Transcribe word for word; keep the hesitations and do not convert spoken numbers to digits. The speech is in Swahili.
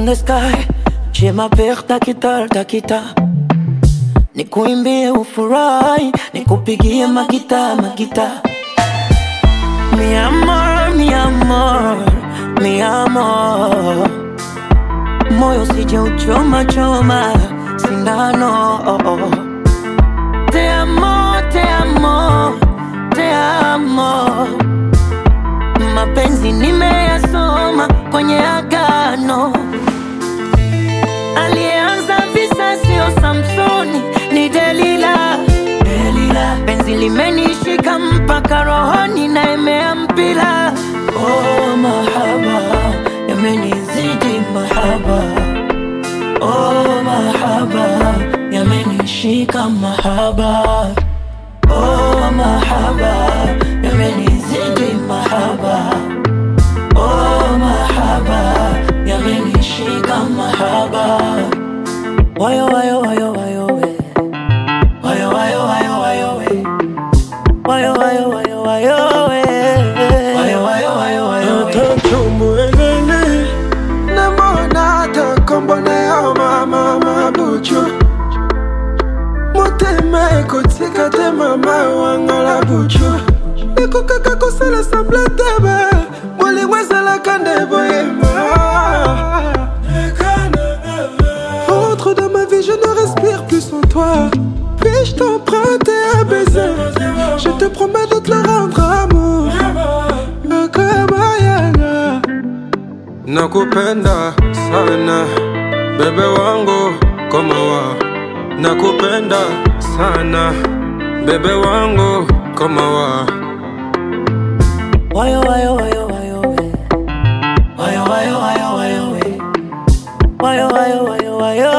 the sky. Je m'appelle ta guitar, ta guitar. Nikuimbie ufurahi, nikupigie magita, magita. Mi amor, mi amor, mi amor. Moyo sije uchoma choma sindano. Te amo, te amo, te amo. Mapenzi nimeyasoma kwenye agano. Alianza visa sio Samsoni, ni Delila, Delila. Penzi limenishika mpaka rohoni na imeampila. Oh mahaba, yamenizidi mahaba. Oh mahaba, yamenishika mahaba. Oh mahaba, yamenizidi mahaba. Oh mahaba, yamenishika mahaba. Wayo wayo wayo wayo we. Wayo wayo wayo wayo we. Wayo wayo wayo wayo we. Wayo wayo wayo wayo we. Tatumwelele na mona ta kombone ya mama mabucho. Moteme kotika te mama wangala bucho. Eko kaka kosala sembla tebe. Mwali wazala kande boyema. Entre dans ma vie, je ne respire plus sans toi. Puis-je t'emprunter un baiser? Je te promets de te le rendre amour. Akamayana. Nakupenda sana, bebe wangu kama wa. Nakupenda sana, bebe wangu kama wa. Wayo wayo wayo wayo we. Wayo wayo wayo wayo we. Wayo wayo wayo wayo